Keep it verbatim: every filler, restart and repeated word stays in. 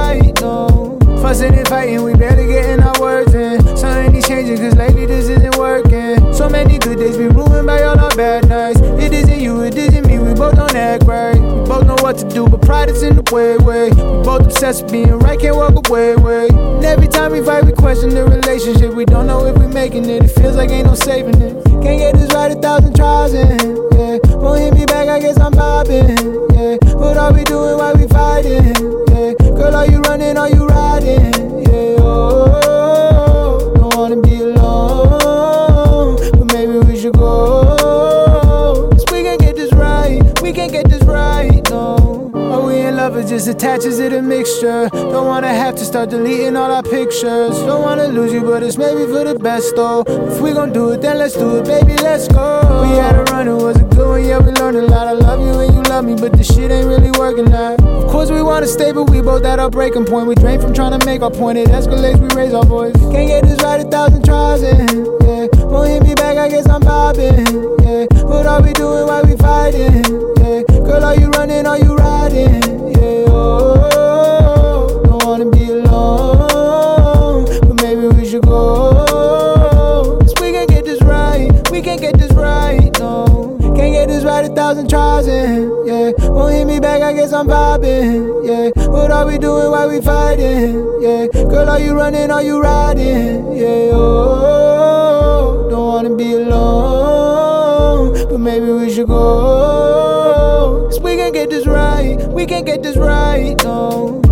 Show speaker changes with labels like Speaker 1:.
Speaker 1: right, no. Fussing and fighting, we barely getting our words in. Something needs changing, cause lately this isn't working. So many good days be ruined by all our bad nights. It isn't you, it isn't me, we both don't act right. We both know what to do, but pride is in the way, way. We both obsessed with being right, can't walk away, way. And every time we fight, we question the relationship. We don't know if we making it, it feels like ain't no saving it. Can't get this right a thousand tries in, yeah. Won't hit me back, I guess I'm vibing, yeah. What are we doing while we fighting, yeah. Girl, are you running, are you riding, yeah. Oh, don't wanna be alone, but maybe we should go. Cause we can get this right, we can get this right, no. Are we in love or just attaches to the mixture? Don't wanna have to start deleting all our pictures. Don't wanna lose you, but it's maybe for the best though. If we gon' do it, then let's do it, baby, let's go. We had a run, it was a good one, yeah, we learned a lot. I love you and you love me, but this shit ain't really working out. Of course we wanna stay, but we both at our breaking point. We drain from trying to make our point, it escalates, we raise our voice. Can't get this right a thousand tries in, yeah. Won't hit me back, I guess I'm vibing, yeah. What are we doing while we fighting, yeah. Girl, are you running, are you riding, yeah. Oh, don't wanna be alone, but maybe we should go. Cause we can get this right, we can get this right, no. Can't get this right a thousand tries in, yeah. Won't hit me back, I guess I'm vibing, yeah. What are we doing while we fighting, yeah. Girl, are you running, are you riding, yeah. Oh, don't wanna be alone, but maybe we should go. Cause we can get this right, we can get this right, no.